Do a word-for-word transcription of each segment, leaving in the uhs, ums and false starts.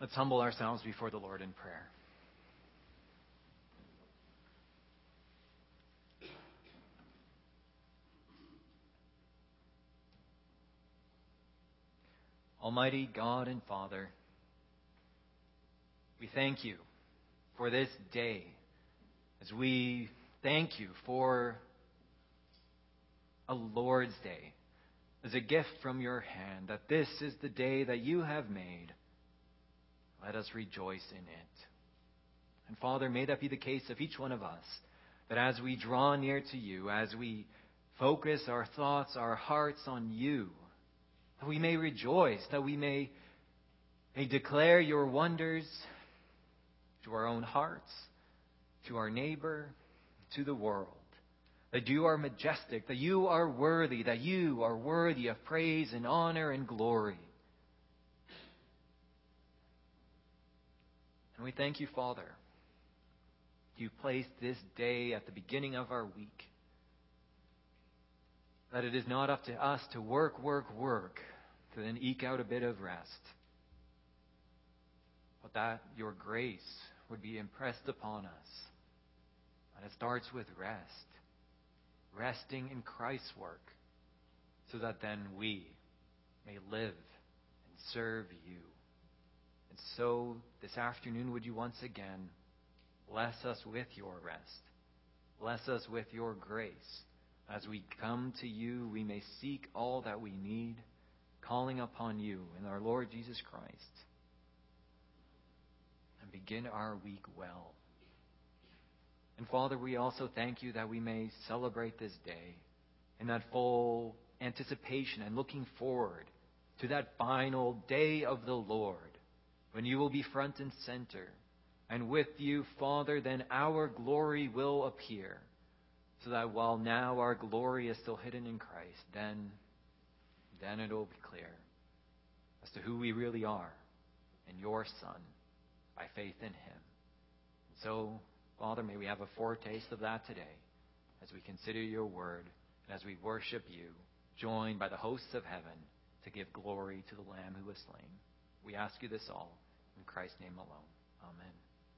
Let's humble ourselves before the Lord in prayer. Almighty God and Father, we thank you for this day, as we thank you for a Lord's Day, as a gift from your hand, that this is the day that you have made. Let us rejoice in it. And Father, may that be the case of each one of us, that as we draw near to you, as we focus our thoughts, our hearts on you, that we may rejoice, that we may, may declare your wonders to our own hearts, to our neighbor, to the world. That you are majestic, that you are worthy, that you are worthy of praise and honor and glory. And we thank you, Father. You placed this day at the beginning of our week. That it is not up to us to work, work, work, to then eke out a bit of rest. But that your grace would be impressed upon us. And it starts with rest. Resting in Christ's work, so that then we may live and serve you. And so this afternoon, would you once again bless us with your rest. Bless us with your grace. As we come to you, we may seek all that we need, calling upon you in our Lord Jesus Christ, and begin our week well. And Father, we also thank you that we may celebrate this day in that full anticipation and looking forward to that final day of the Lord, when you will be front and center. And with you, Father, then our glory will appear, so that while now our glory is still hidden in Christ, then, then it will be clear as to who we really are in your Son, by faith in him. So, Father, may we have a foretaste of that today as we consider your word and as we worship you, joined by the hosts of heaven to give glory to the Lamb who was slain. We ask you this all in Christ's name alone. Amen.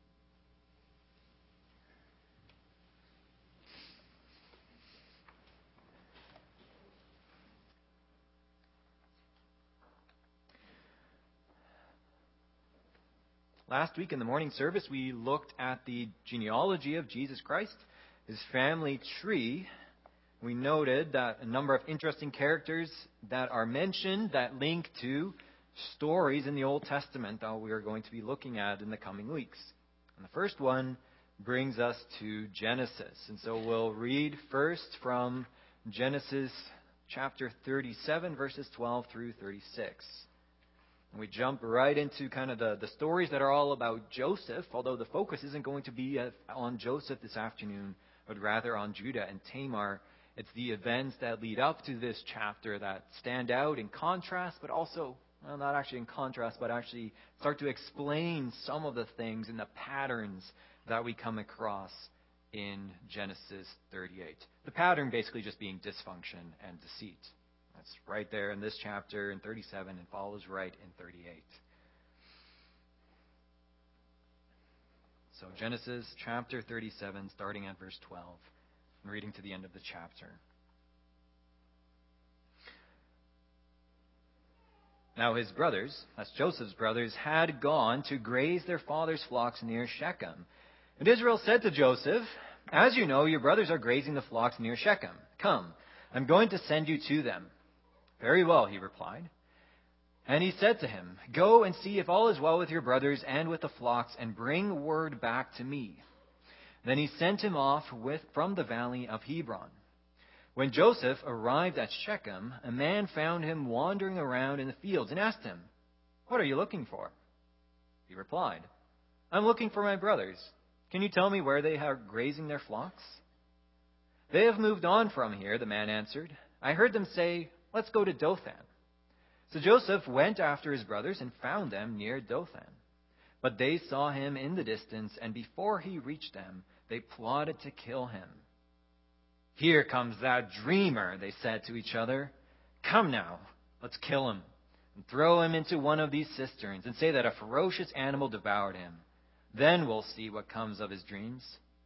Last week in the morning service, we looked at the genealogy of Jesus Christ, his family tree. We noted that a number of interesting characters that are mentioned that link to stories in the Old Testament that we are going to be looking at in the coming weeks. And the first one brings us to Genesis. And so we'll read first from Genesis chapter thirty-seven, verses twelve through thirty-six. And we jump right into kind of the, the stories that are all about Joseph, although the focus isn't going to be on Joseph this afternoon, but rather on Judah and Tamar. It's the events that lead up to this chapter that stand out in contrast, but also, well, not actually in contrast, but actually start to explain some of the things and the patterns that we come across in Genesis thirty-eight. The pattern basically just being dysfunction and deceit. That's right there in this chapter in thirty-seven and follows right in thirty-eight. So Genesis chapter thirty-seven, starting at verse twelve, and reading to the end of the chapter. Now his brothers, that's Joseph's brothers, had gone to graze their father's flocks near Shechem. And Israel said to Joseph, "As you know, your brothers are grazing the flocks near Shechem. Come, I'm going to send you to them." "Very well," he replied. And he said to him, "Go and see if all is well with your brothers and with the flocks, and bring word back to me." Then he sent him off with from the valley of Hebron. When Joseph arrived at Shechem, a man found him wandering around in the fields and asked him, "What are you looking for?" He replied, "I'm looking for my brothers. Can you tell me where they are grazing their flocks?" "They have moved on from here," the man answered. "I heard them say, 'Let's go to Dothan.'" So Joseph went after his brothers and found them near Dothan. But they saw him in the distance, and before he reached them, they plotted to kill him. "Here comes that dreamer," they said to each other. "Come now, let's kill him, and throw him into one of these cisterns and say that a ferocious animal devoured him. Then we'll see what comes of his dreams."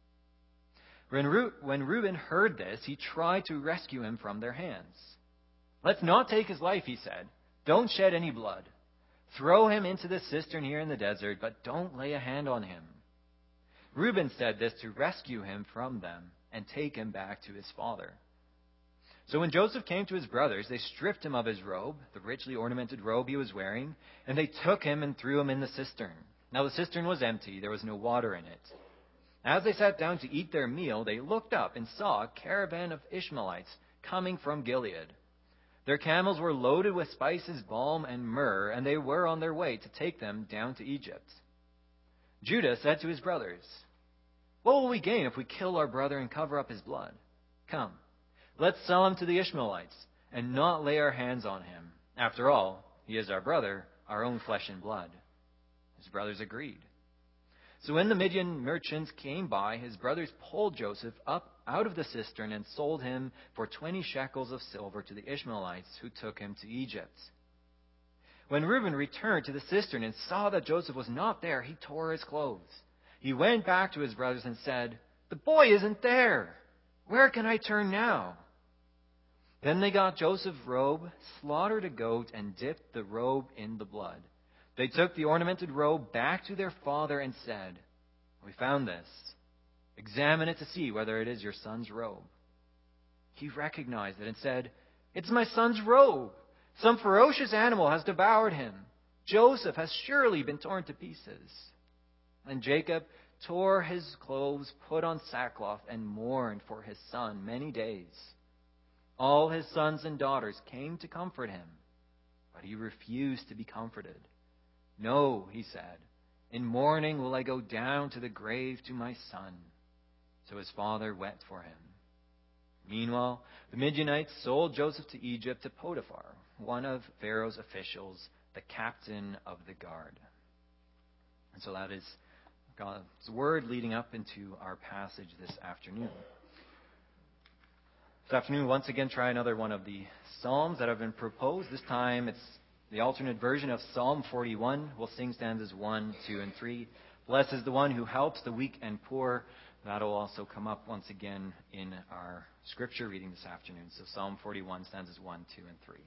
When, Ru- when Reuben heard this, he tried to rescue him from their hands. "Let's not take his life," he said. "Don't shed any blood. Throw him into the cistern here in the desert, but don't lay a hand on him." Reuben said this to rescue him from them and take him back to his father. So when Joseph came to his brothers, they stripped him of his robe, the richly ornamented robe he was wearing, and they took him and threw him in the cistern. Now the cistern was empty, there was no water in it. As they sat down to eat their meal, they looked up and saw a caravan of Ishmaelites coming from Gilead. Their camels were loaded with spices, balm, and myrrh, and they were on their way to take them down to Egypt. Judah said to his brothers, "What will we gain if we kill our brother and cover up his blood? Come, let's sell him to the Ishmaelites and not lay our hands on him. After all, he is our brother, our own flesh and blood." His brothers agreed. So when the Midian merchants came by, his brothers pulled Joseph up out of the cistern and sold him for twenty shekels of silver to the Ishmaelites who took him to Egypt. When Reuben returned to the cistern and saw that Joseph was not there, he tore his clothes. He went back to his brothers and said, "The boy isn't there. Where can I turn now?" Then they got Joseph's robe, slaughtered a goat, and dipped the robe in the blood. They took the ornamented robe back to their father and said, "We found this. Examine it to see whether it is your son's robe." He recognized it and said, "It's my son's robe. Some ferocious animal has devoured him. Joseph has surely been torn to pieces." And Jacob tore his clothes, put on sackcloth, and mourned for his son many days. All his sons and daughters came to comfort him, but he refused to be comforted. "No," he said, "in mourning will I go down to the grave to my son." So his father wept for him. Meanwhile, the Midianites sold Joseph to Egypt to Potiphar, one of Pharaoh's officials, the captain of the guard. And so that is God's word leading up into our passage this afternoon. This afternoon, once again, try another one of the Psalms that have been proposed. This time it's the alternate version of Psalm forty-one. We'll sing stanzas one, two, and three. "Blessed is the one who helps the weak and poor." That'll also come up once again in our scripture reading this afternoon. So Psalm forty-one, stanzas one, two, and three.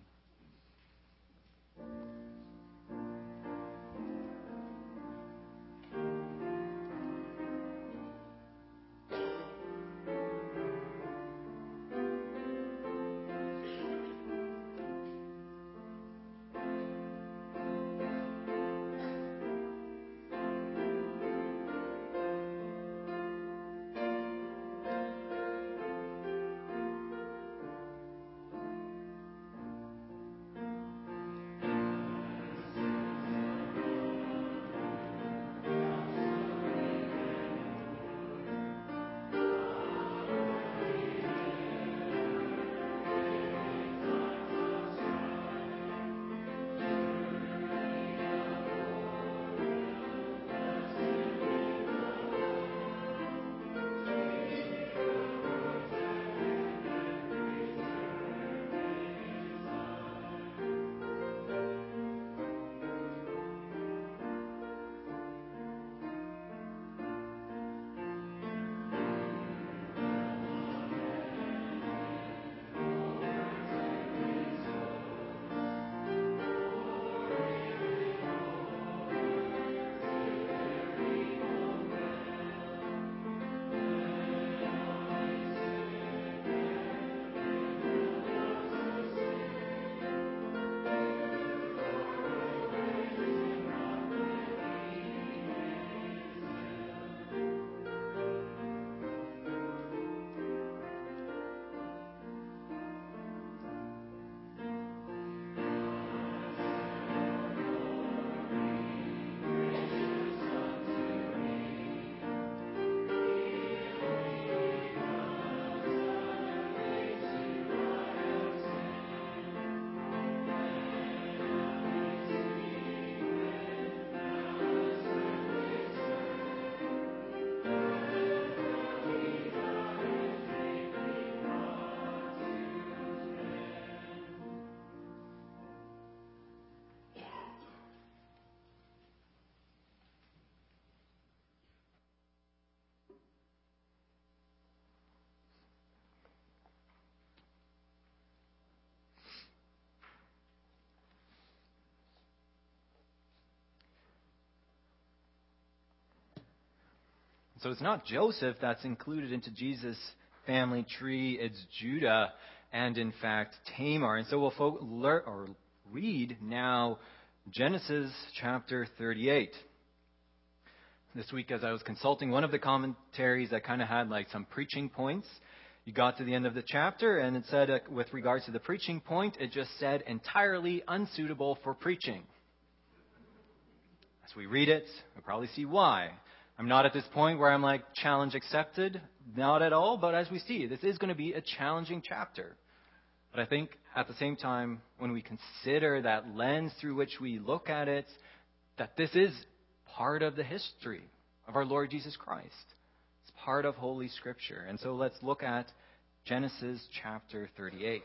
So it's not Joseph that's included into Jesus' family tree. It's Judah and, in fact, Tamar. And so we'll fo- learn, or read now Genesis chapter thirty-eight. This week, as I was consulting one of the commentaries that kind of had like some preaching points, you got to the end of the chapter, and it said, uh, with regards to the preaching point, it just said, entirely unsuitable for preaching. As we read it, we'll probably see why. I'm not at this point where I'm like, challenge accepted. Not at all, but as we see, this is going to be a challenging chapter. But I think at the same time, when we consider that lens through which we look at it, that this is part of the history of our Lord Jesus Christ. It's part of Holy Scripture. And so let's look at Genesis chapter thirty-eight.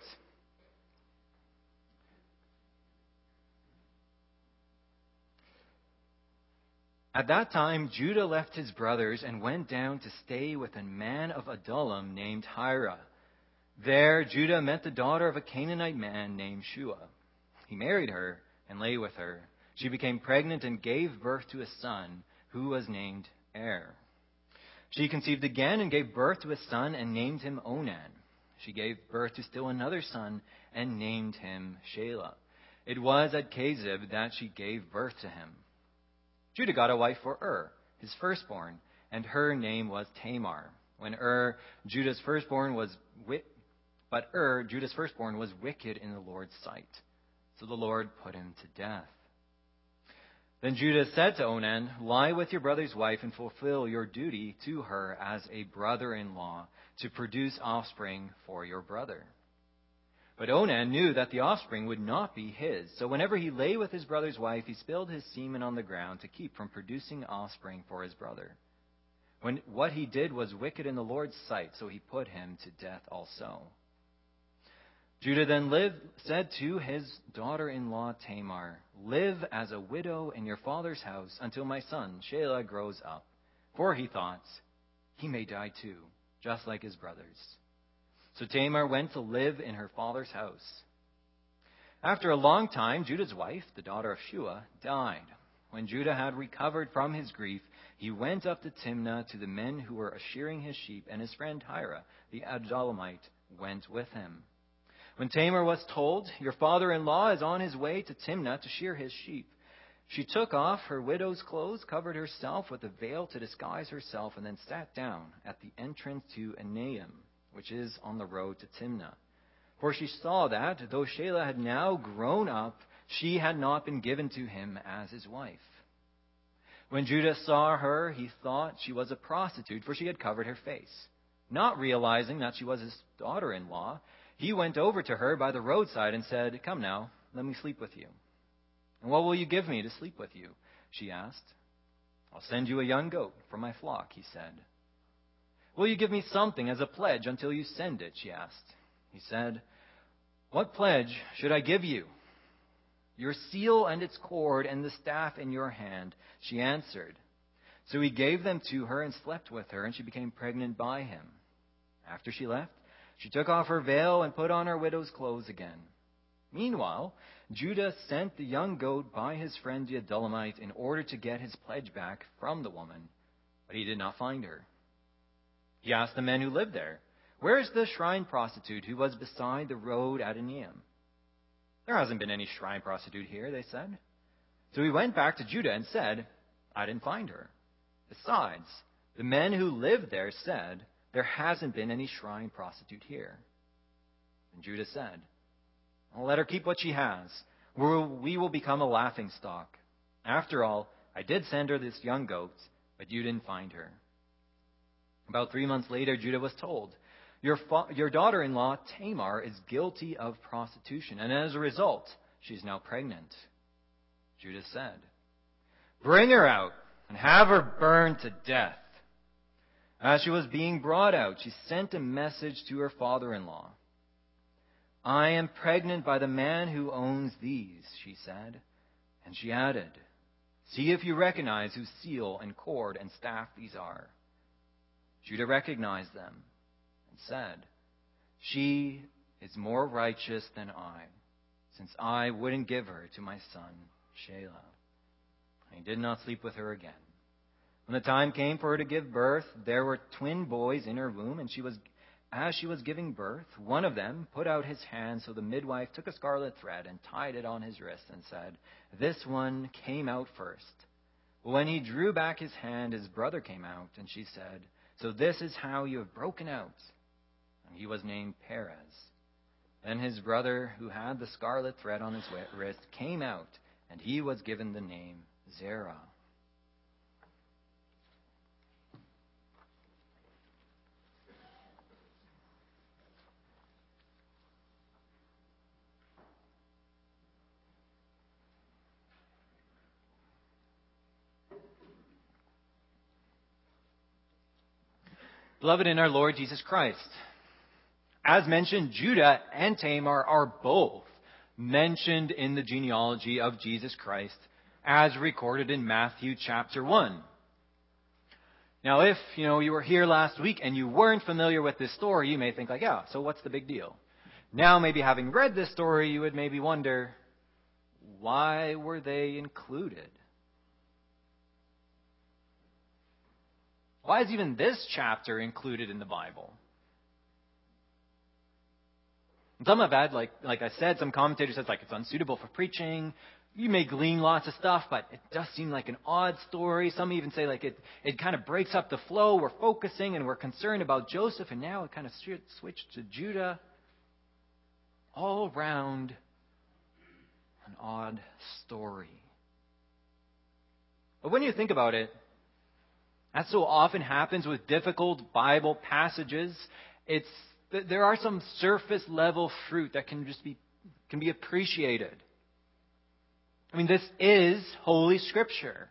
At that time, Judah left his brothers and went down to stay with a man of Adullam named Hira. There, Judah met the daughter of a Canaanite man named Shua. He married her and lay with her. She became pregnant and gave birth to a son, who was named Er. She conceived again and gave birth to a son and named him Onan. She gave birth to still another son and named him Shelah. It was at Kezib that she gave birth to him. Judah got a wife for Ur, his firstborn, and her name was Tamar. When Ur, Judah's firstborn, was wi- but Ur, Judah's firstborn, was wicked in the Lord's sight. So the Lord put him to death. Then Judah said to Onan, lie with your brother's wife and fulfill your duty to her as a brother-in-law to produce offspring for your brother. But Onan knew that the offspring would not be his. So whenever he lay with his brother's wife, he spilled his semen on the ground to keep from producing offspring for his brother. When what he did was wicked in the Lord's sight, so he put him to death also. Judah then lived, said to his daughter-in-law Tamar, live as a widow in your father's house until my son Shelah grows up. For he thought, he may die too, just like his brothers. So Tamar went to live in her father's house. After a long time, Judah's wife, the daughter of Shua, died. When Judah had recovered from his grief, he went up to Timnah to the men who were shearing his sheep, and his friend Hira, the Adullamite, went with him. When Tamar was told, your father-in-law is on his way to Timnah to shear his sheep, she took off her widow's clothes, covered herself with a veil to disguise herself, and then sat down at the entrance to Enaim, which is on the road to Timnah. For she saw that, though Shelah had now grown up, she had not been given to him as his wife. When Judah saw her, he thought she was a prostitute, for she had covered her face. Not realizing that she was his daughter-in-law, he went over to her by the roadside and said, come now, let me sleep with you. And what will you give me to sleep with you? She asked. I'll send you a young goat from my flock, he said. Will you give me something as a pledge until you send it? She asked. He said, what pledge should I give you? Your seal and its cord and the staff in your hand, she answered. So he gave them to her and slept with her, and she became pregnant by him. After she left, she took off her veil and put on her widow's clothes again. Meanwhile, Judah sent the young goat by his friend the Adullamite in order to get his pledge back from the woman, but he did not find her. He asked the men who lived there, where is the shrine prostitute who was beside the road at Enaim? There hasn't been any shrine prostitute here, they said. So he went back to Judah and said, I didn't find her. Besides, the men who lived there said, there hasn't been any shrine prostitute here. And Judah said, I'll let her keep what she has. We will become a laughingstock. After all, I did send her this young goat, but you didn't find her. About three months later, Judah was told, your, fa- your daughter-in-law, Tamar, is guilty of prostitution, and as a result, she's now pregnant. Judah said, bring her out and have her burned to death. As she was being brought out, she sent a message to her father-in-law. I am pregnant by the man who owns these, she said. And she added, see if you recognize whose seal and cord and staff these are. Judah recognized them and said, she is more righteous than I, since I wouldn't give her to my son Shelah. And he did not sleep with her again. When the time came for her to give birth, there were twin boys in her womb, and she was, as she was giving birth, one of them put out his hand, so the midwife took a scarlet thread and tied it on his wrist and said, "This one came out first." But when he drew back his hand, his brother came out, and she said, "So this is how you have broken out." And he was named Perez. Then his brother, who had the scarlet thread on his wrist, came out, and he was given the name Zerah. Beloved in our Lord Jesus Christ, as mentioned, Judah and Tamar are both mentioned in the genealogy of Jesus Christ as recorded in Matthew chapter one. Now, if you know you were here last week and you weren't familiar with this story, you may think like, yeah, so what's the big deal? Now, maybe having read this story, you would maybe wonder, why were they included? Why is even this chapter included in the Bible? Some have had, like, like I said, some commentators said like it's unsuitable for preaching. You may glean lots of stuff, but it does seem like an odd story. Some even say like it, it kind of breaks up the flow. We're focusing and we're concerned about Joseph, and now it kind of switched to Judah. All around an odd story. But when you think about it, that so often happens with difficult Bible passages. It's there are some surface level fruit that can just be can be appreciated. I mean, this is Holy Scripture.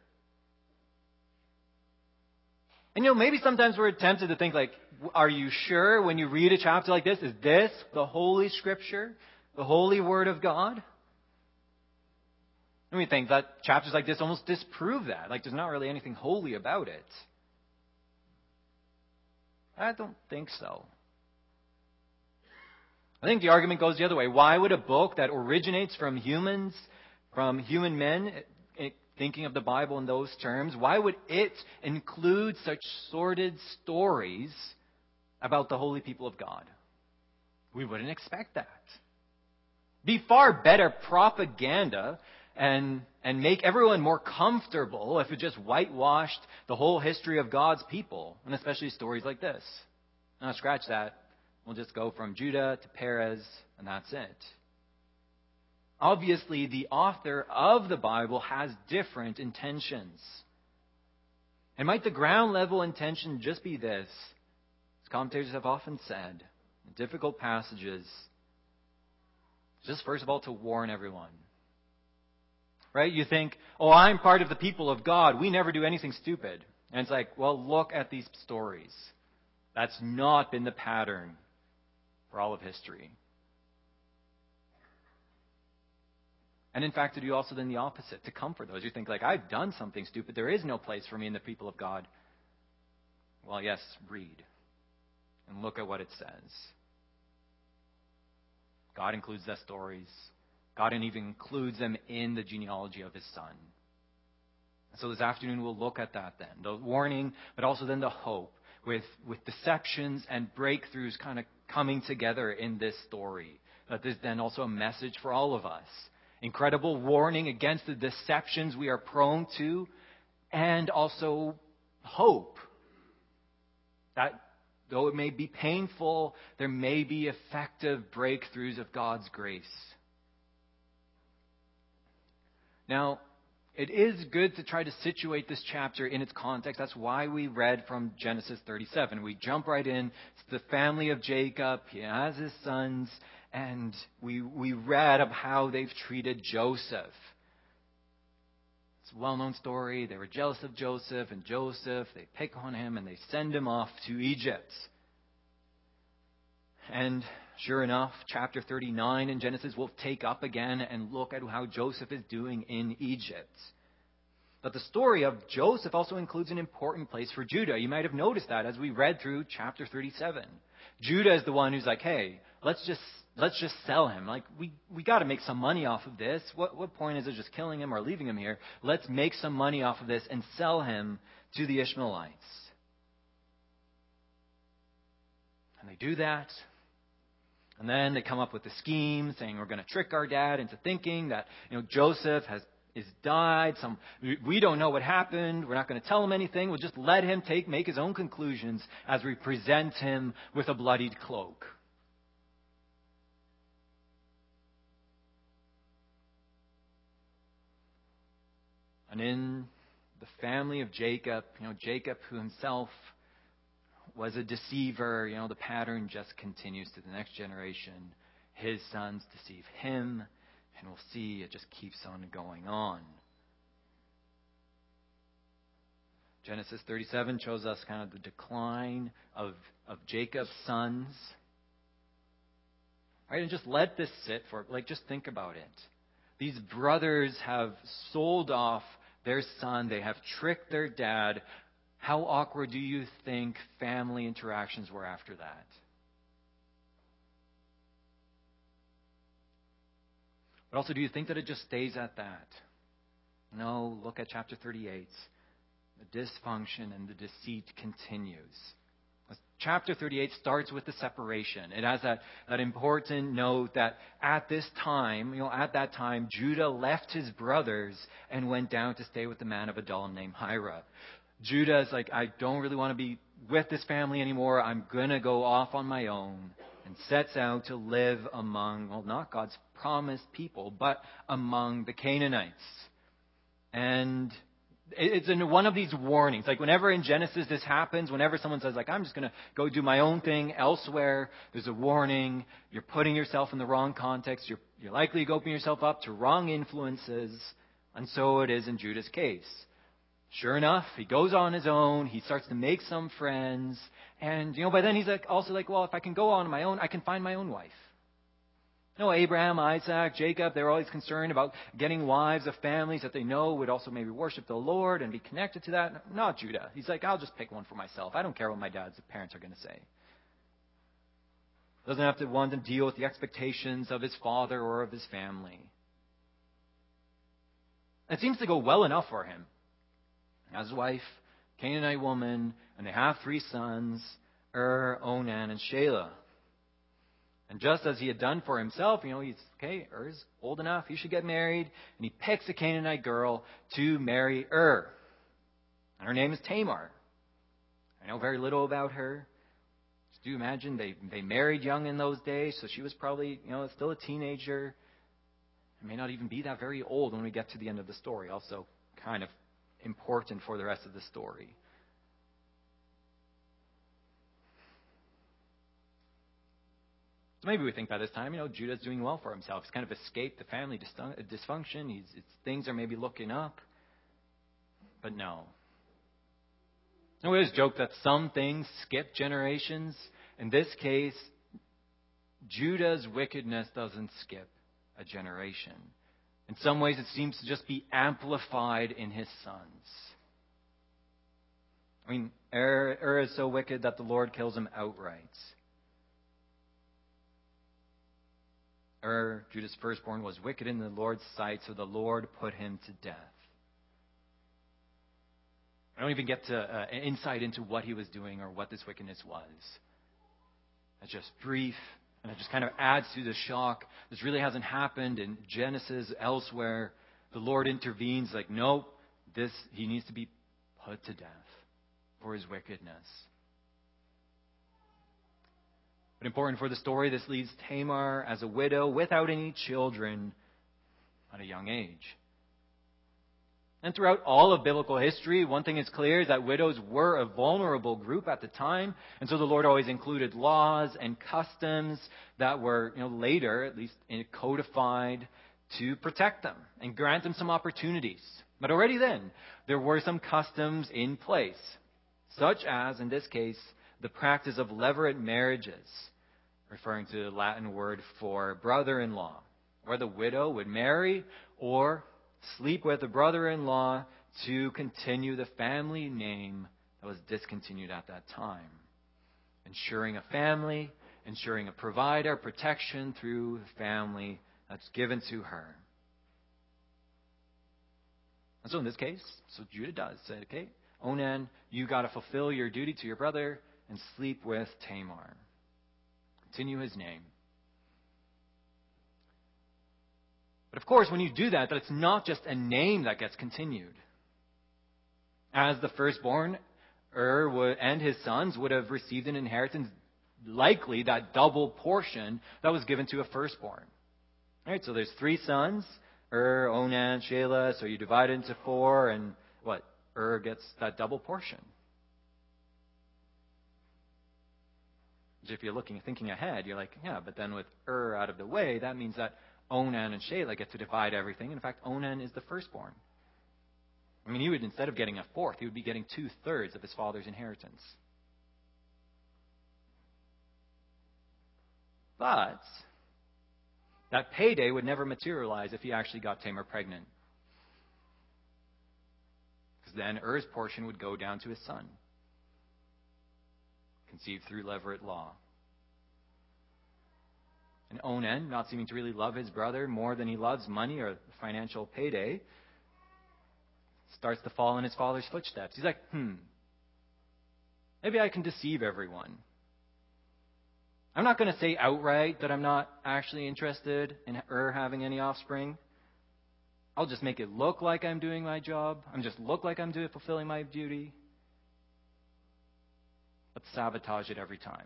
And you know, maybe sometimes we're tempted to think like, are you sure when you read a chapter like this, is this the Holy Scripture, the Holy Word of God? And we think that chapters like this almost disprove that. Like there's not really anything holy about it. I don't think so. I think the argument goes the other way. Why would a book that originates from humans, from human men, thinking of the Bible in those terms, why would it include such sordid stories about the holy people of God? We wouldn't expect that. Be far better propaganda and and make everyone more comfortable if it just whitewashed the whole history of God's people, and especially stories like this. Now, scratch that. We'll just go from Judah to Perez, and that's it. Obviously, the author of the Bible has different intentions. And might the ground level intention just be this? As commentators have often said, in difficult passages, just first of all to warn everyone. Right? You think, oh, I'm part of the people of God. We never do anything stupid. And it's like, well, look at these stories. That's not been the pattern for all of history. And in fact, to do also then the opposite, to comfort those who think like, I've done something stupid. There is no place for me in the people of God. Well, yes, read. And look at what it says. God includes their stories. God even includes them in the genealogy of His Son. So this afternoon we'll look at that then. The warning, but also then the hope with, with deceptions and breakthroughs kind of coming together in this story. That there's then also a message for all of us. Incredible warning against the deceptions we are prone to, and also hope. That though it may be painful, there may be effective breakthroughs of God's grace. Now, it is good to try to situate this chapter in its context. That's why we read from Genesis thirty-seven. We jump right in. It's the family of Jacob. He has his sons. And we we read of how they've treated Joseph. It's a well-known story. They were jealous of Joseph, and Joseph, they pick on him, and they send him off to Egypt. And sure enough, chapter thirty-nine in Genesis will take up again and look at how Joseph is doing in Egypt. But the story of Joseph also includes an important place for Judah. You might have noticed that as we read through chapter thirty-seven. Judah is the one who's like, hey, let's just let's just sell him. Like, we, we got to make some money off of this. What what point is it just killing him or leaving him here? Let's make some money off of this and sell him to the Ishmaelites. And they do that. And then they come up with a scheme saying we're going to trick our dad into thinking that, you know, Joseph has is died. Some we don't know what happened. We're not going to tell him anything. We'll just let him take make his own conclusions as we present him with a bloodied cloak. And in the family of Jacob, you know, Jacob who himself was a deceiver, you know, the pattern just continues to the next generation. His sons deceive him, and we'll see it just keeps on going on. Genesis thirty-seven shows us kind of the decline of, of Jacob's sons. Right, and just let this sit for, like, just think about it. These brothers have sold off their son. They have tricked their dad. How awkward do you think family interactions were after that? But also, do you think that it just stays at that? No, look at chapter thirty-eight. The dysfunction and the deceit continues. Chapter thirty-eight starts with the separation. It has that, that important note that at this time, you know, at that time, Judah left his brothers and went down to stay with the man of Adullam named Hira. Judah is like, I don't really want to be with this family anymore. I'm going to go off on my own, and sets out to live among, well, not God's promised people, but among the Canaanites. And it's in one of these warnings. Like whenever in Genesis this happens, whenever someone says, like, I'm just going to go do my own thing elsewhere, there's a warning. You're putting yourself in the wrong context. You're, you're likely opening yourself up to wrong influences. And so it is in Judah's case. Sure enough, he goes on his own. He starts to make some friends. And, you know, by then he's like, also like, well, if I can go on my own, I can find my own wife. You know, Abraham, Isaac, Jacob, they're always concerned about getting wives of families that they know would also maybe worship the Lord and be connected to that. Not Judah. He's like, I'll just pick one for myself. I don't care what my dad's parents are going to say. Doesn't have to want to deal with the expectations of his father or of his family. It seems to go well enough for him. He has his wife, Canaanite woman, and they have three sons, Er, Onan, and Shelah. And just as he had done for himself, you know, he's, okay, Er's old enough, he should get married. And he picks a Canaanite girl to marry Er. And her name is Tamar. I know very little about her. Just do imagine they, they married young in those days, so she was probably, you know, still a teenager. It may not even be that very old when we get to the end of the story. Also kind of important for the rest of the story. So maybe we think by this time, you know, Judah's doing well for himself. He's kind of escaped the family dysfunction. He's, it's, things are maybe looking up. But no. And we always joke that some things skip generations. In this case, Judah's wickedness doesn't skip a generation. In some ways, it seems to just be amplified in his sons. I mean, Er, er is so wicked that the Lord kills him outright. Er, Judah's firstborn, was wicked in the Lord's sight, so the Lord put him to death. I don't even get to, uh, insight into what he was doing or what this wickedness was. It's just brief. And it just kind of adds to the shock. This really hasn't happened in Genesis, elsewhere. The Lord intervenes like, nope, this, he needs to be put to death for his wickedness. But important for the story, this leaves Tamar as a widow without any children at a young age. And throughout all of biblical history, one thing is clear is that widows were a vulnerable group at the time. And so the Lord always included laws and customs that were, you know, later, at least codified to protect them and grant them some opportunities. But already then, there were some customs in place, such as, in this case, the practice of levirate marriages, referring to the Latin word for brother-in-law, where the widow would marry or sleep with a brother-in-law to continue the family name that was discontinued at that time. Ensuring a family, ensuring a provider, protection through the family that's given to her. And so in this case, so Judah does say, okay, Onan, you got to fulfill your duty to your brother and sleep with Tamar. Continue his name. But of course, when you do that, that it's not just a name that gets continued. As the firstborn, Ur and his sons would have received an inheritance, likely that double portion that was given to a firstborn. All right, so there's three sons, Ur, Onan, Shelah. So you divide it into four, and what? Ur gets that double portion. If you're looking, thinking ahead, you're like, yeah, but then with Ur out of the way, that means that Onan and Shelah get to divide everything. In fact, Onan is the firstborn. I mean, he would, instead of getting a fourth, he would be getting two-thirds of his father's inheritance. But that payday would never materialize if he actually got Tamar pregnant. Because then Ur's portion would go down to his son, conceived through levirate law. And Onan, not seeming to really love his brother more than he loves money or financial payday, starts to fall in his father's footsteps. He's like, hmm, maybe I can deceive everyone. I'm not going to say outright that I'm not actually interested in Ur having any offspring. I'll just make it look like I'm doing my job. I'm just look like I'm doing fulfilling my duty. But sabotage it every time.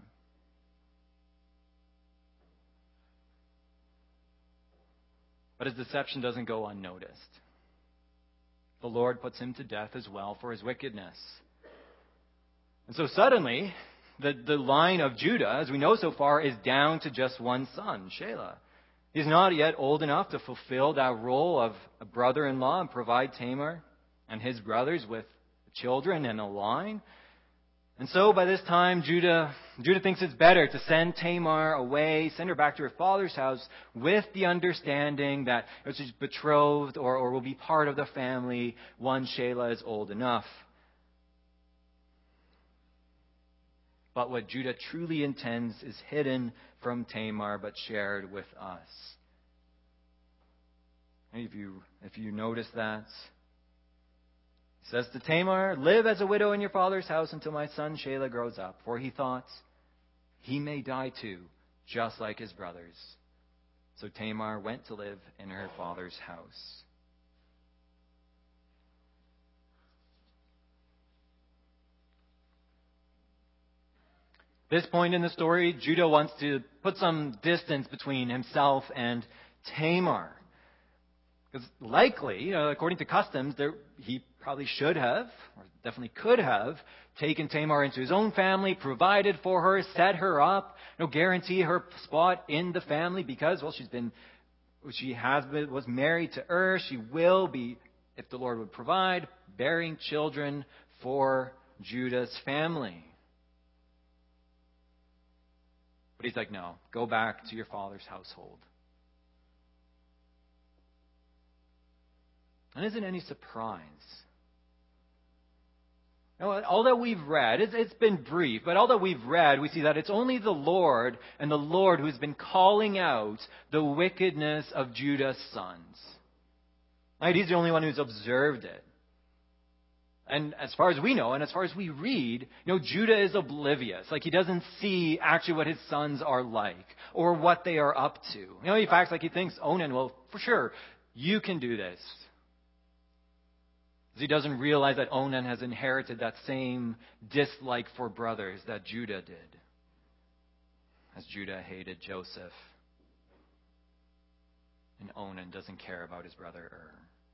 But his deception doesn't go unnoticed. The Lord puts him to death as well for his wickedness. And so suddenly, the, the line of Judah, as we know so far, is down to just one son, Shelah. He's not yet old enough to fulfill that role of a brother-in-law and provide Tamar and his brothers with children and a line. And so by this time, Judah, Judah thinks it's better to send Tamar away, send her back to her father's house with the understanding that if she's betrothed or, or will be part of the family, one Shelah is old enough. But what Judah truly intends is hidden from Tamar but shared with us. And if you, if you notice that, he says to Tamar, live as a widow in your father's house until my son Shelah grows up. For he thought, he may die too, just like his brothers. So Tamar went to live in her father's house. At this point in the story, Judah wants to put some distance between himself and Tamar. Because likely, you know, according to customs, there, he probably should have, or definitely could have, taken Tamar into his own family, provided for her, set her up, you know, guarantee her spot in the family because, well, she's been, she has been, was married to Ur. She will be, if the Lord would provide, bearing children for Judah's family. But he's like, no, go back to your father's household. And isn't any surprise? You know, all that we've read, it's, it's been brief, but all that we've read, we see that it's only the Lord and the Lord who's been calling out the wickedness of Judah's sons. Right? He's the only one who's observed it. And as far as we know, and as far as we read, you know, Judah is oblivious. Like, he doesn't see actually what his sons are like or what they are up to. You know, he acts like he thinks, Onan, well, for sure, you can do this. He doesn't realize that Onan has inherited that same dislike for brothers that Judah did, as Judah hated Joseph. And Onan doesn't care about his brother Ur.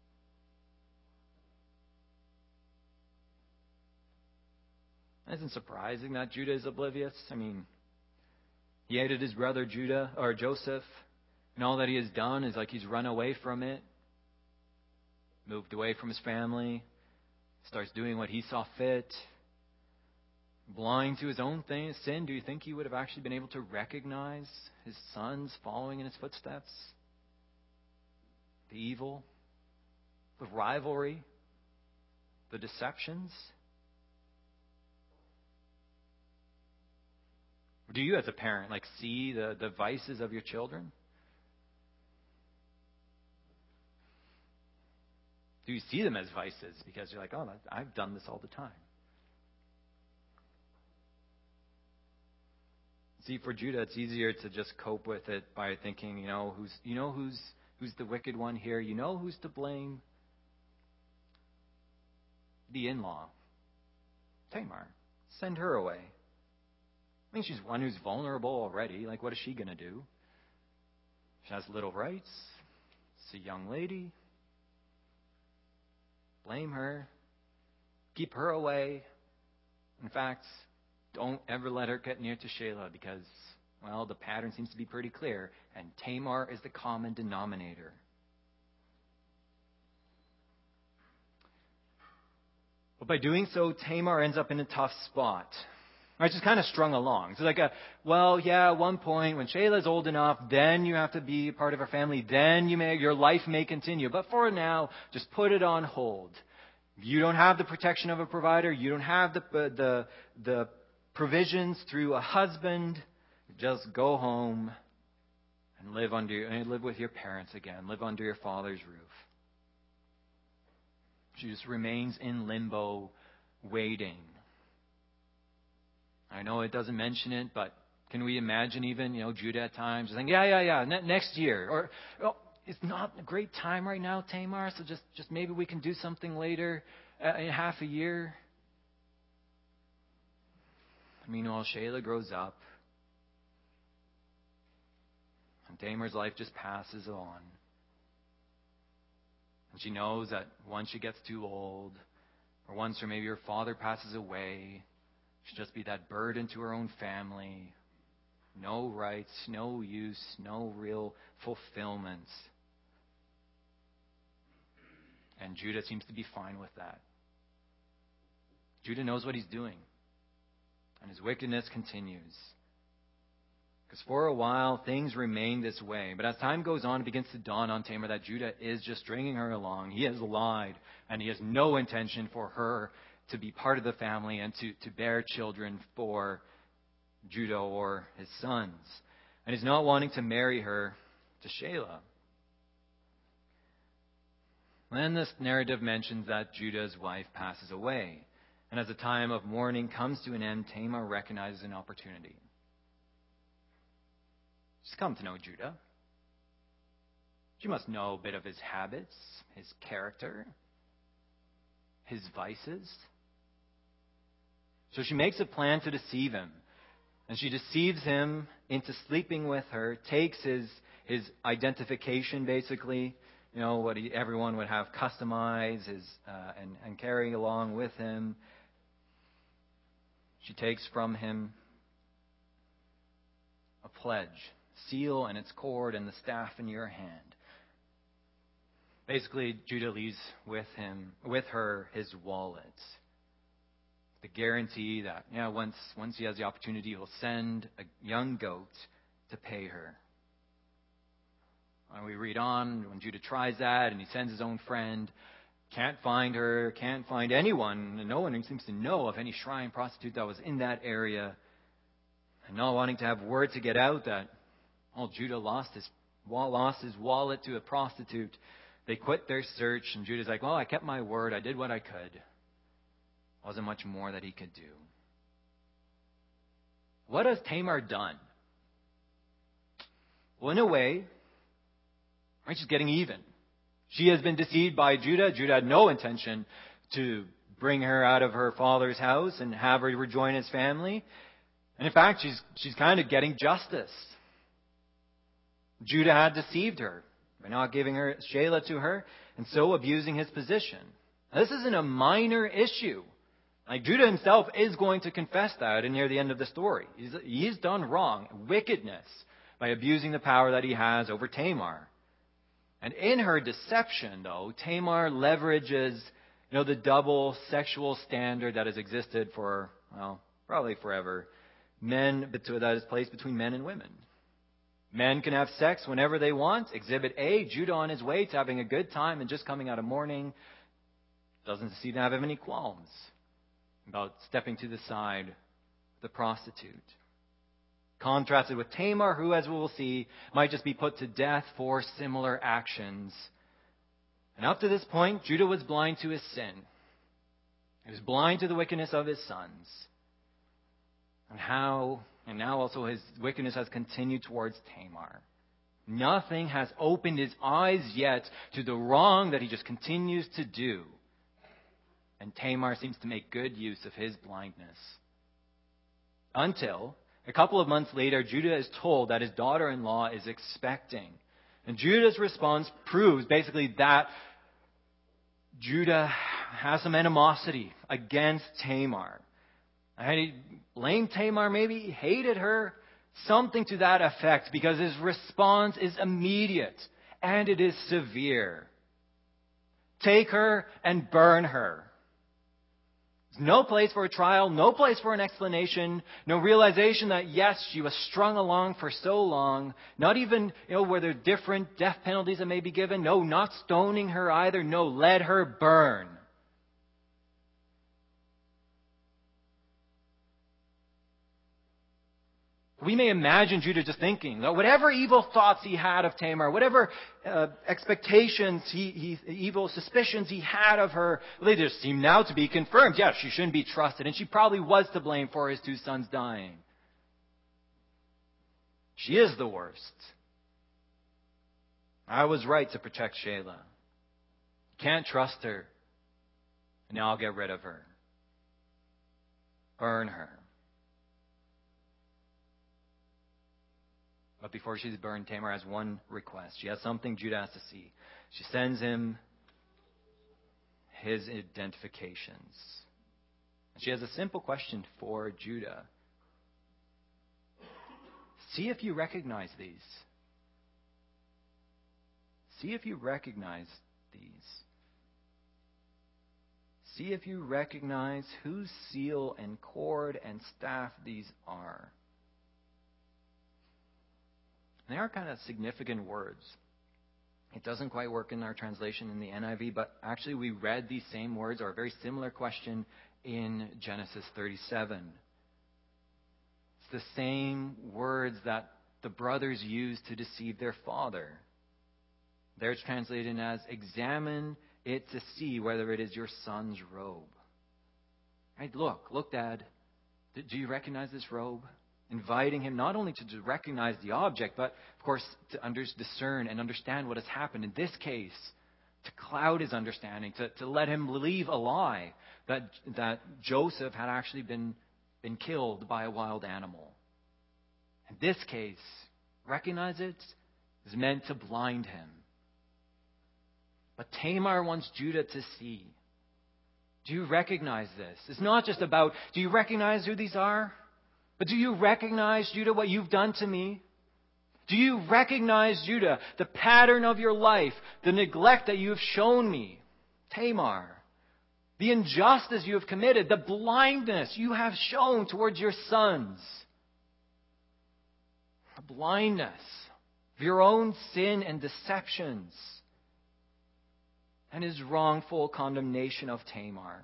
Isn't it surprising that Judah is oblivious? I mean, he hated his brother Judah or Joseph, and all that he has done is like he's run away from it, moved away from his family, starts doing what he saw fit, blind to his own thing, sin. Do you think he would have actually been able to recognize his sons following in his footsteps? The evil, the rivalry, the deceptions? Do you as a parent like see the, the vices of your children? do you see them as vices? Because you're like, oh, I've done this all the time. See, for Judah, it's easier to just cope with it by thinking, you know, who's, you know, who's, who's the wicked one here? You know, who's to blame? The in-law, Tamar. Send her away. I mean, she's one who's vulnerable already. Like, what is she going to do? She has little rights. It's a young lady. Blame her. Keep her away. In fact, don't ever let her get near to Shelah because, well, the pattern seems to be pretty clear. And Tamar is the common denominator. But by doing so, Tamar ends up in a tough spot. Right, she's kind of strung along. So like, a, well, yeah, at one point when Shelah's old enough, then you have to be part of our family. Then you may, your life may continue. But for now, just put it on hold. You don't have the protection of a provider. You don't have the the the provisions through a husband. Just go home and live under and live with your parents again. Live under your father's roof. She just remains in limbo, waiting. I know it doesn't mention it, but can we imagine even, you know, Judah at times saying, yeah, yeah, yeah, ne- next year. Or, oh, it's not a great time right now, Tamar, so just, just maybe we can do something later uh, in half a year. Meanwhile, Shelah grows up, and Tamar's life just passes on. And she knows that once she gets too old, or once or maybe her father passes away, she'll just be that burden to her own family. No rights, no use, no real fulfillment. And Judah seems to be fine with that. Judah knows what he's doing. And his wickedness continues. Because for a while, things remain this way. But as time goes on, it begins to dawn on Tamar that Judah is just stringing her along. He has lied, and he has no intention for her to be part of the family and to, to bear children for Judah or his sons. And he's not wanting to marry her to Shelah. Then this narrative mentions that Judah's wife passes away. And as the time of mourning comes to an end, Tamar recognizes an opportunity. She's come to know Judah. She must know a bit of his habits, his character, his vices. So she makes a plan to deceive him. And she deceives him into sleeping with her, takes his his identification, basically, you know, what he, everyone would have customized his, uh, and, and carry along with him. She takes from him a pledge, seal and its cord and the staff in your hand. Basically, Judah leaves with him, with her, his wallet. The guarantee that, yeah, once once he has the opportunity, he'll send a young goat to pay her. And we read on, when Judah tries that, and he sends his own friend, can't find her, can't find anyone, and no one seems to know of any shrine prostitute that was in that area. And not wanting to have word to get out that, oh, Judah lost his lost his wallet to a prostitute. They quit their search, and Judah's like, well, I kept my word. I did what I could. Wasn't much more that he could do. What has Tamar done? Well, in a way, right, she's getting even. She has been deceived by Judah. Judah had no intention to bring her out of her father's house and have her rejoin his family. And in fact, she's she's kind of getting justice. Judah had deceived her by not giving her Shelah to her and so abusing his position. Now, this isn't a minor issue. Like, Judah himself is going to confess that near the end of the story. He's, he's done wrong, wickedness, by abusing the power that he has over Tamar. And in her deception, though, Tamar leverages, you know, the double sexual standard that has existed for, well, probably forever. Men, that is placed between men and women. Men can have sex whenever they want. Exhibit A, Judah on his way to having a good time and just coming out of mourning doesn't seem to have any qualms about stepping to the side of the prostitute. Contrasted with Tamar, who, as we will see, might just be put to death for similar actions. And up to this point, Judah was blind to his sin. He was blind to the wickedness of his sons. And how, and now also his wickedness has continued towards Tamar. Nothing has opened his eyes yet to the wrong that he just continues to do. And Tamar seems to make good use of his blindness. Until, a couple of months later, Judah is told that his daughter-in-law is expecting. And Judah's response proves basically that Judah has some animosity against Tamar. And he blamed Tamar, maybe he hated her, something to that effect, because his response is immediate and it is severe. Take her and burn her. There's no place for a trial, no place for an explanation, no realization that, yes, she was strung along for so long. Not even, you know, were there different death penalties that may be given. No, not stoning her either. No, let her burn. We may imagine Judah just thinking that whatever evil thoughts he had of Tamar, whatever uh, expectations, he, he, evil suspicions he had of her, they just seem now to be confirmed. Yes, she shouldn't be trusted, and she probably was to blame for his two sons dying. She is the worst. I was right to protect Shelah. Can't trust her, and now I'll get rid of her. Burn her. But before she's burned, Tamar has one request. She has something Judah has to see. She sends him his identifications. She has a simple question for Judah. See if you recognize these. See if you recognize these. See if you recognize whose seal and cord and staff these are. They are kind of significant words. It doesn't quite work in our translation in the N I V, but actually we read these same words or a very similar question in Genesis thirty-seven. It's the same words that the brothers used to deceive their father. There it's translated as, examine it to see whether it is your son's robe. Right? Look, look, Dad. Do you recognize this robe? Inviting him not only to recognize the object, but, of course, to under, discern and understand what has happened. In this case, to cloud his understanding, to, to let him believe a lie that, that Joseph had actually been, been killed by a wild animal. In this case, recognize it is meant to blind him. But Tamar wants Judah to see. Do you recognize this? It's not just about, do you recognize who these are? But do you recognize, Judah, what you've done to me? Do you recognize, Judah, the pattern of your life, the neglect that you have shown me? Tamar, the injustice you have committed, the blindness you have shown towards your sons. The blindness of your own sin and deceptions. And his wrongful condemnation of Tamar.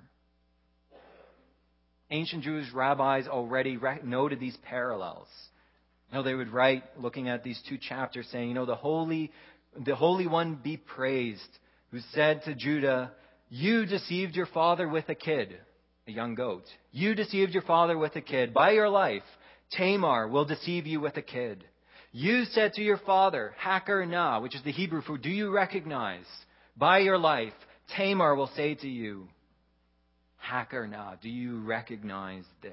Ancient Jewish rabbis already noted these parallels. You know, they would write, looking at these two chapters, saying, you know, the Holy, the Holy One be praised, who said to Judah, you deceived your father with a kid, a young goat. You deceived your father with a kid. By your life, Tamar will deceive you with a kid. You said to your father, Haker Na, which is the Hebrew for do you recognize? By your life, Tamar will say to you, Haker Na, do you recognize this?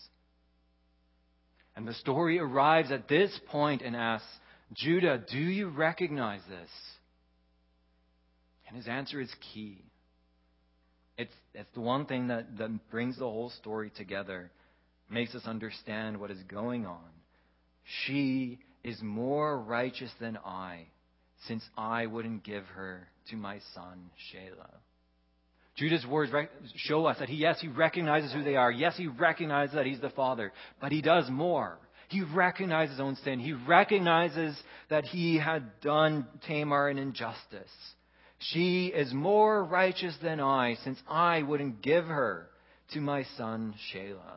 And the story arrives at this point and asks, Judah, do you recognize this? And his answer is key. It's, it's the one thing that, that brings the whole story together, makes us understand what is going on. She is more righteous than I, since I wouldn't give her to my son Shelah. Judah's words show us that he, yes, he recognizes who they are. Yes, he recognizes that he's the father. But he does more. He recognizes his own sin. He recognizes that he had done Tamar an injustice. She is more righteous than I, since I wouldn't give her to my son Shelah.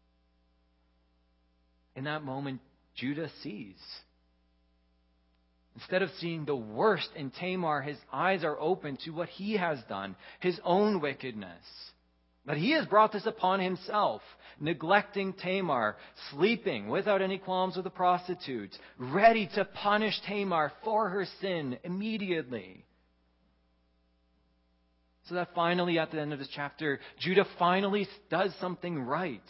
In that moment, Judah sees. Instead of seeing the worst in Tamar, his eyes are open to what he has done, his own wickedness. That he has brought this upon himself, neglecting Tamar, sleeping without any qualms with a prostitute, ready to punish Tamar for her sin immediately. So that finally, at the end of this chapter, Judah finally does something right.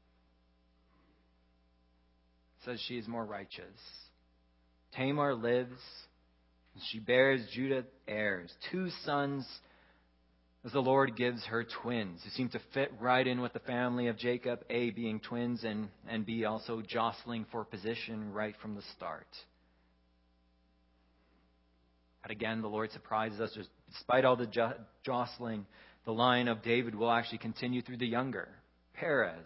Says she is more righteous. Tamar lives, and she bears Judah heirs, two sons, as the Lord gives her twins, who seem to fit right in with the family of Jacob, A, being twins, and, and B, also jostling for position right from the start. But again, the Lord surprises us. Despite all the jo- jostling, the line of David will actually continue through the younger, Perez.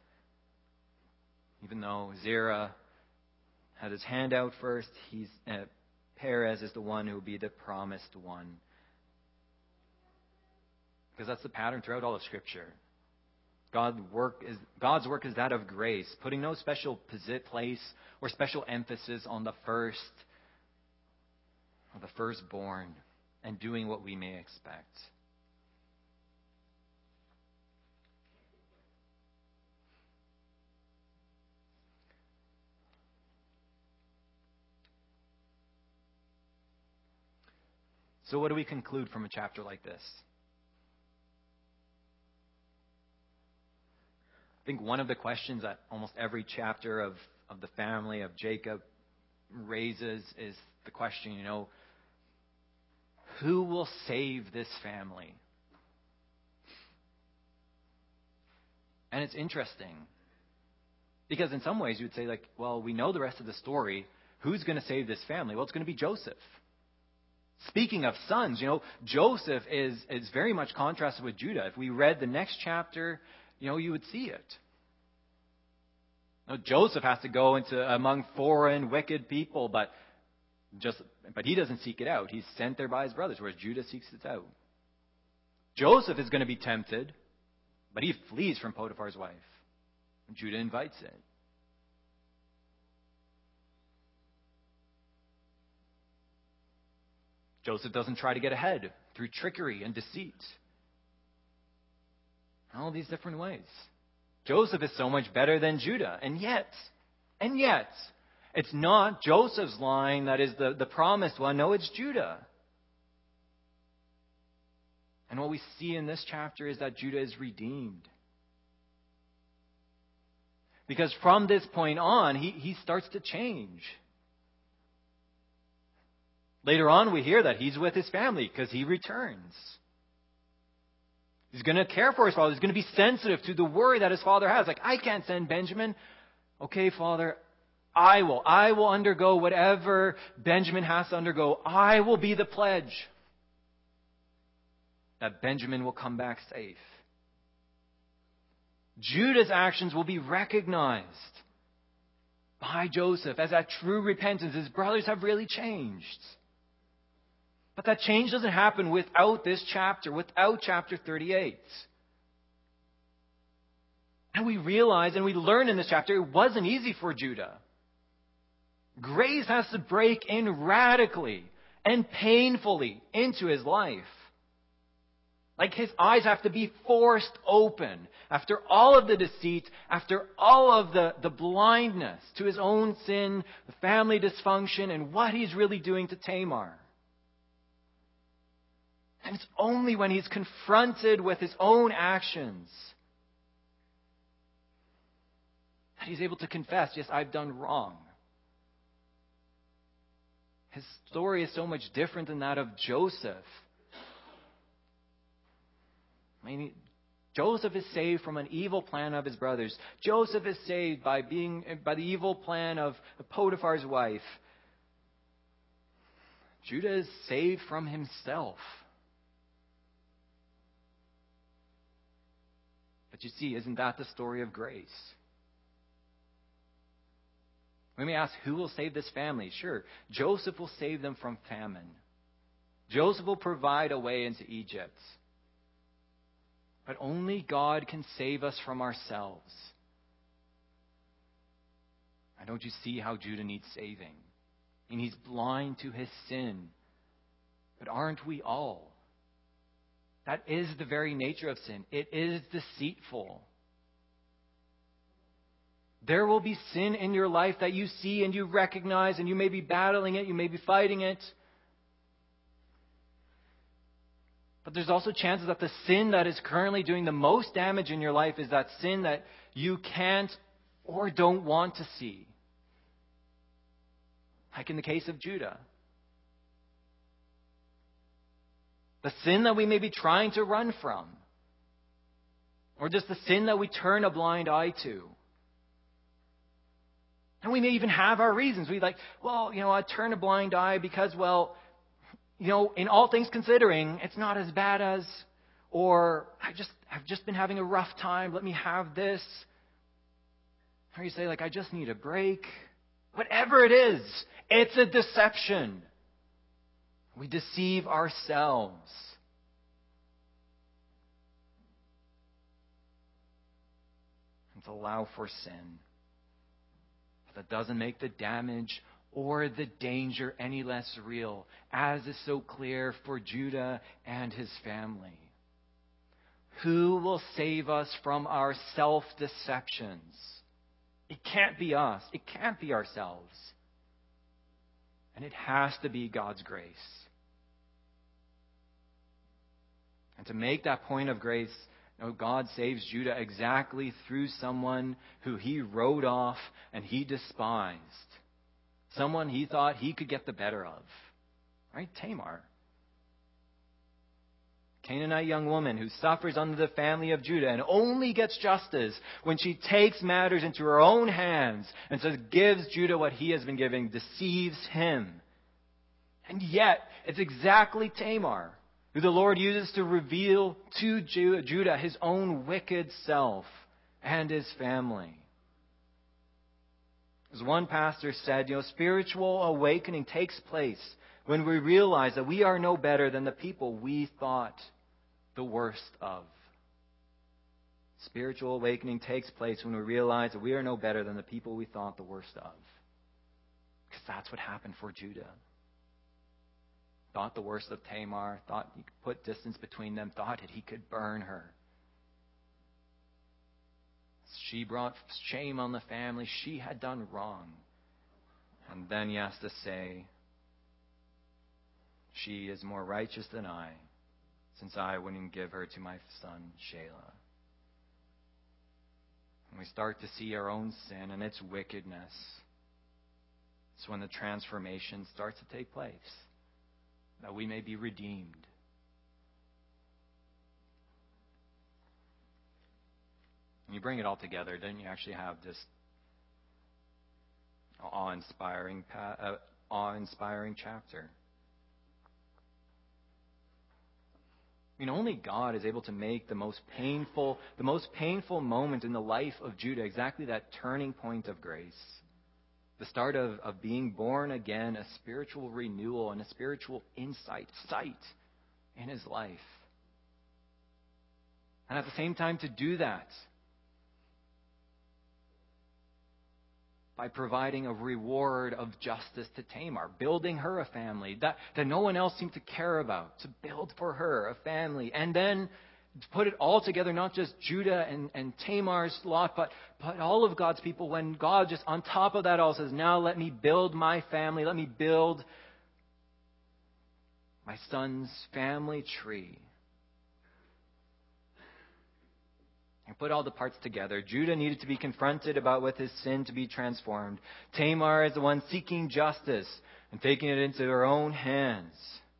Even though Zerah had his hand out first, he's, uh, Perez is the one who will be the promised one. Because that's the pattern throughout all of Scripture. God's work is, God's work is that of grace, putting no special place or special emphasis on the first or the firstborn, and doing what we may expect. So what do we conclude from a chapter like this? I think one of the questions that almost every chapter of, of the family of Jacob raises is the question, you know, who will save this family? And it's interesting. Because in some ways you would say, like, well, we know the rest of the story. Who's going to save this family? Well, it's going to be Joseph. Speaking of sons, you know, Joseph is, is very much contrasted with Judah. If we read the next chapter, you know, you would see it. Now, Joseph has to go into among foreign, wicked people, but just but he doesn't seek it out. He's sent there by his brothers, whereas Judah seeks it out. Joseph is going to be tempted, but he flees from Potiphar's wife. Judah invites it. Joseph doesn't try to get ahead through trickery and deceit. All these different ways. Joseph is so much better than Judah. And yet, and yet, it's not Joseph's line that is the, the promised one. No, it's Judah. And what we see in this chapter is that Judah is redeemed. Because from this point on, he, he starts to change. Later on, we hear that he's with his family because he returns. He's going to care for his father. He's going to be sensitive to the worry that his father has. Like, I can't send Benjamin. Okay, Father, I will. I will undergo whatever Benjamin has to undergo. I will be the pledge that Benjamin will come back safe. Judah's actions will be recognized by Joseph as that true repentance. His brothers have really changed. But that change doesn't happen without this chapter, without chapter thirty-eight. And we realize and we learn in this chapter it wasn't easy for Judah. Grace has to break in radically and painfully into his life. Like his eyes have to be forced open after all of the deceit, after all of the, the blindness to his own sin, the family dysfunction, and what he's really doing to Tamar. And it's only when he's confronted with his own actions that he's able to confess, yes, I've done wrong. His story is so much different than that of Joseph. I mean, Joseph is saved from an evil plan of his brothers. Joseph is saved by being by the evil plan of Potiphar's wife. Judah is saved from himself. But you see, isn't that the story of grace? We may ask, who will save this family? Sure, Joseph will save them from famine. Joseph will provide a way into Egypt. But only God can save us from ourselves. And don't you see how Judah needs saving? And he's blind to his sin. But aren't we all? That is the very nature of sin. It is deceitful. There will be sin in your life that you see and you recognize, and you may be battling it, you may be fighting it. But there's also chances that the sin that is currently doing the most damage in your life is that sin that you can't or don't want to see. Like in the case of Judah. The sin that we may be trying to run from. Or just the sin that we turn a blind eye to. And we may even have our reasons. We like, well, you know, I turn a blind eye because, well, you know, in all things considering, it's not as bad as, or I just, I've just been having a rough time. Let me have this. Or you say, like, I just need a break. Whatever it is, it's a deception. We deceive ourselves. And to allow for sin. That doesn't make the damage or the danger any less real, as is so clear for Judah and his family. Who will save us from our self-deceptions? It can't be us. It can't be ourselves. And it has to be God's grace. And to make that point of grace, you know, God saves Judah exactly through someone who he wrote off and he despised. Someone he thought he could get the better of. Right? Tamar. Canaanite young woman who suffers under the family of Judah and only gets justice when she takes matters into her own hands and so gives Judah what he has been giving, deceives him. And yet, it's exactly Tamar who the Lord uses to reveal to Judah his own wicked self and his family. As one pastor said, you know, spiritual awakening takes place when we realize that we are no better than the people we thought the worst of. Spiritual awakening takes place when we realize that we are no better than the people we thought the worst of. Because that's what happened for Judah. Thought the worst of Tamar, thought he could put distance between them, thought that he could burn her. She brought shame on the family. She had done wrong. And then he has to say, she is more righteous than I, since I wouldn't give her to my son, Shelah. And we start to see our own sin and its wickedness. It's when the transformation starts to take place, that we may be redeemed. When you bring it all together, don't you actually have this awe-inspiring, uh, awe-inspiring chapter? I mean, only God is able to make the most painful, the most painful moment in the life of Judah exactly that turning point of grace. The start of, of being born again, a spiritual renewal and a spiritual insight, sight in his life. And at the same time, to do that by providing a reward of justice to Tamar, building her a family that, that no one else seemed to care about, to build for her a family, and then to put it all together, not just Judah and, and Tamar's lot, but, but all of God's people, when God just on top of that all says, now let me build my family, let me build my son's family tree. And put all the parts together. Judah needed to be confronted about with his sin to be transformed. Tamar is the one seeking justice and taking it into her own hands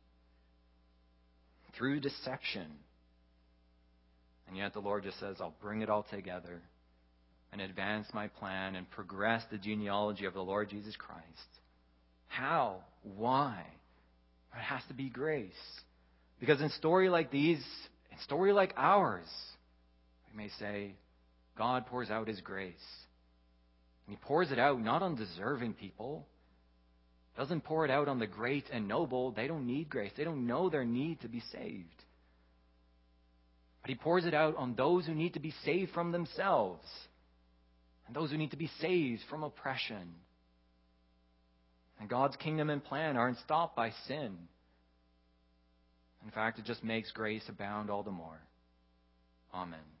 through deception. And yet the Lord just says, I'll bring it all together and advance my plan and progress the genealogy of the Lord Jesus Christ. How? Why? It has to be grace. Because in story like these, in story like ours, we may say, God pours out his grace. And he pours it out not on deserving people. Doesn't pour it out on the great and noble. They don't need grace. They don't know their need to be saved. But he pours it out on those who need to be saved from themselves. And those who need to be saved from oppression. And God's kingdom and plan aren't stopped by sin. In fact, it just makes grace abound all the more. Amen.